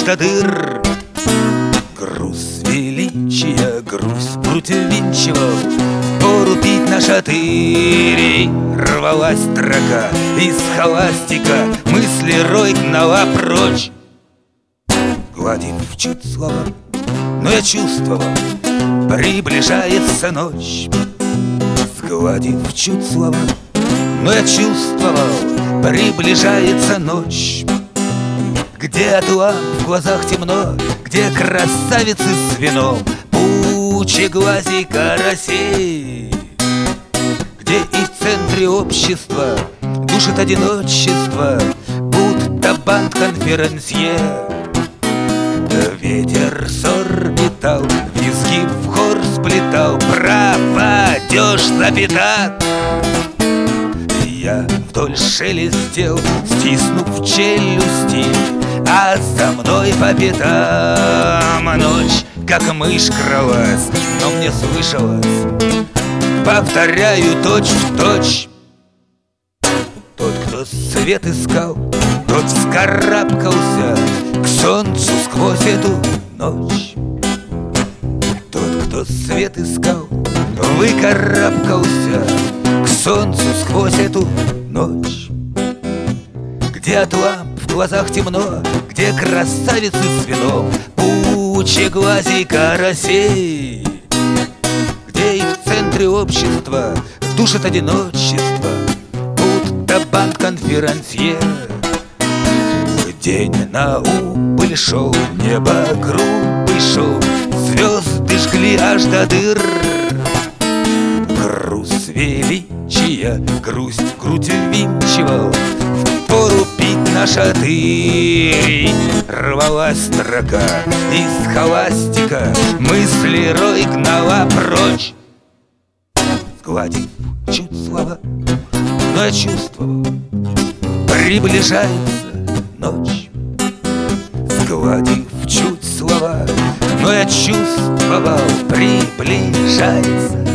до дыр. Груз величия, груз грудь ввинчивал, впору пить на шатыре. Рвалась строка из схоластика, мысли рой гнала прочь. Гладив чуть слова, но я чувствовал, приближается ночь. Сгладив чуть слова, но я чувствовал, приближается ночь. Где от ламп в глазах темно, где красавицы с вином, пучеглазей карасей, где и в центре общества душит одиночество, будто банд-конферансье. Ветер ссор метал, визги в хор сплетал, пропадешь за пятак. Я вдоль шелестел, стиснув челюсти, а за мной по пятам ночь, как мышь кралась, но мне слышалось, повторяю точь в точь. Тот, кто свет искал, тот вскарабкался к солнцу сквозь эту ночь. Тот, кто свет искал, выкарабкался к солнцу сквозь эту ночь. Где от ламп в глазах темно, где красавицы с вином, пучеглазей карасей, где и в центре общества душит одиночество, будто банд-конферансье. День на убыль шел, небо грубый шел, звезды жгли аж до дыр. Груз величия, грусть в грудь ввинчивал, впору пить на шатырь. Рвалась строка из схоластика, мысли рой гнала прочь. Сгладив чуть слова, но я чувствовал, приближается ночь. Сгладив чуть слова, но я чувствовал, приближается